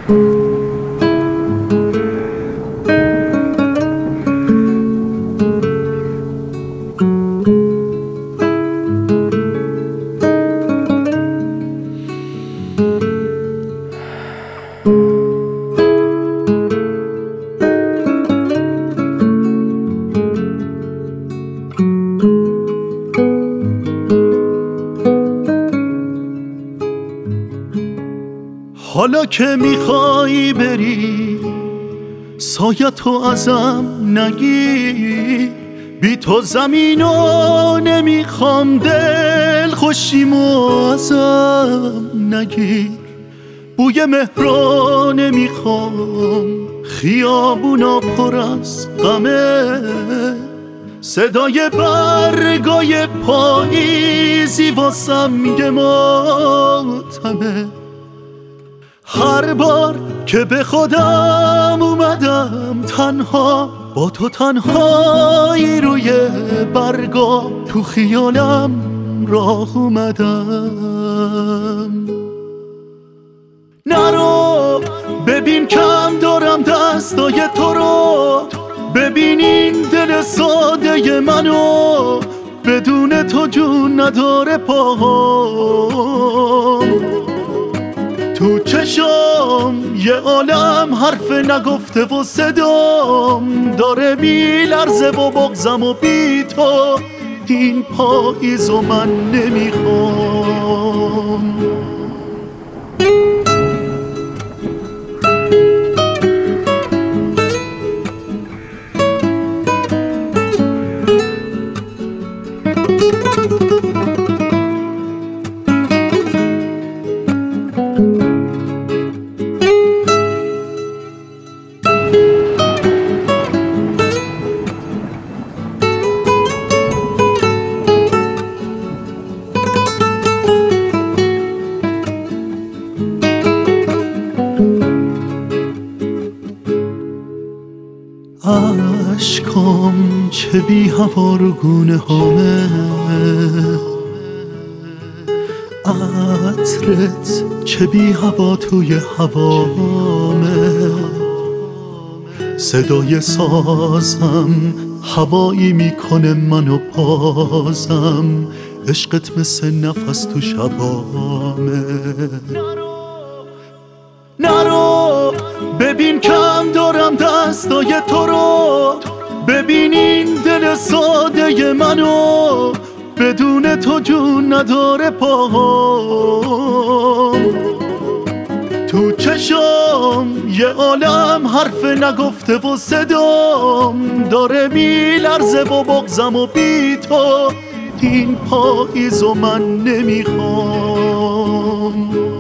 حالا که میخوای بری سایه تو ازم نگیر، بی تو زمینو نمیخوام، دل خوشیمو ازم نگیر. بوی مهرو نمیخوام، خیابونا پر از غمه، صدای برگای پاییزی واسم میگه ماتمه. هر بار که به خودم اومدم تنها، با تو تنهایی روی برگا تو خیالم راه اومدم. نرو ببین کم دارم دستای تو رو، ببین این دل ساده منو، بدون تو جون نداره پاهام. تو چشم یه عالم حرف نگفته و صدام داره میلرزه و بغضم و بی تو این پاییزو من نمیخوام. عشقم چه بی هوا رو گونه هامه، عطرت چه بی هوا توی هوامه، صدای سازم هوایی میکنه منو پازم، عشقت مثل نفس تو شبامه. نرو ببین کم دارم دستای تو رو، ببین این دل ساده منو، بدون تو جون نداره پاهام. تو چشم یه عالم حرف نگفته و صدام داره میلرزه و بغضم و بی تو این پاییزو من نمیخوام.